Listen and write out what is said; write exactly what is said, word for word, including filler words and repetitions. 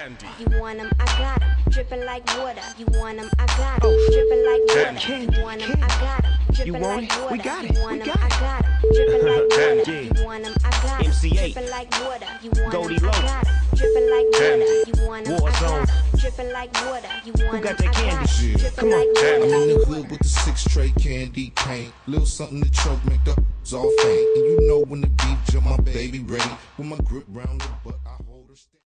Candy. You want 'em, I got 'em. Dripping like water. You want 'em, I got 'em. Dripping like water. Candy. You want 'em, I got 'em. You Dripping want like it? water. We got You it. want We 'em, got I it. got 'em. Dripping like water. Candy. You want 'em, I got 'em. M C eight. Dripping like water. You want 'em, Goldie I Low. got 'em. Dripping like water. Candy. You want 'em, I Warzone. got 'em. Dripping like water. You want 'em, got I that got candy? 'em. Yeah. Dripping Come on. like Candy. I'm water. in the hood with the six tray candy cane. Little something to choke, make the all faint. And you know when the beat jump, my baby ready. With my grip round the butt, I hold her steady.